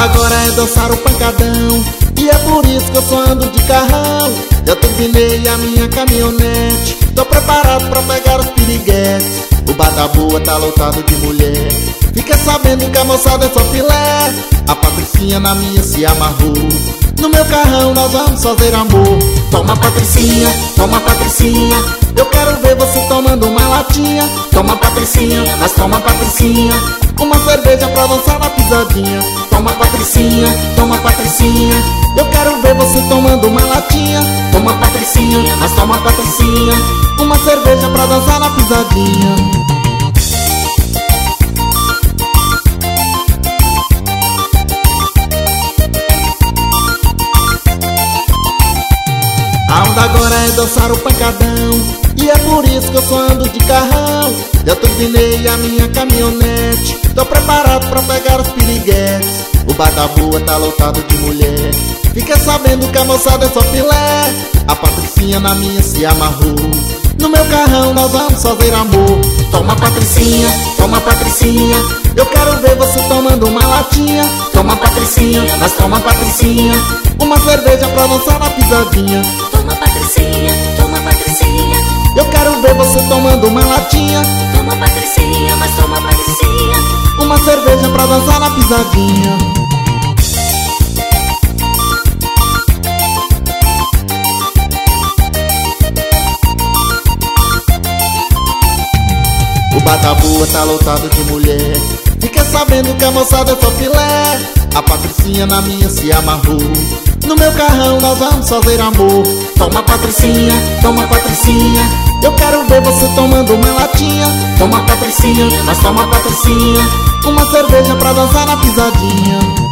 agora é dançar o pancadão, e é por isso que eu só ando de carrão. Eu turbinei a minha caminhonete, tô preparado pra pegar os piriguetes. O bar da boa tá lotado de mulher, fica sabendo que a moçada é só filé. A Patricinha na minha se amarrou, no meu carrão nós vamos fazer amor. Toma Patricinha, eu quero ver você tomando uma latinha. Toma Patricinha, mas toma Patricinha, uma cerveja pra dançar na pisadinha. Toma Patricinha, eu quero ver você tomando uma latinha. Toma Patricinha, mas toma Patricinha, uma cerveja pra dançar na pisadinha. A onda agora é dançar o pancadão, e é por isso que eu só ando de carrão. Eu turbinei a minha caminhonete, tô preparado pra pegar os piriguetes. O bar da boa tá lotado de mulher, fica sabendo que a moçada é só filé. A Patricinha na minha se amarrou, no meu carrão nós vamos fazer amor. Toma Patricinha, eu quero ver você tomando uma latinha. Toma Patricinha, mas toma Patricinha, uma cerveja pra dançar na pisadinha. Toma Patricinha, eu quero ver você tomando uma latinha. toma Patricinha, mas toma Patricinha, uma cerveja pra dançar na pisadinha. O bar da boa tá lotado de mulher, fica sabendo que a moçada é só filé. A Patricinha na minha se amarrou, no meu carrão nós vamos fazer amor. Toma Patricinha, eu quero ver você tomando uma latinha. Toma Patricinha, mas toma Patricinha, uma cerveja pra dançar na pisadinha.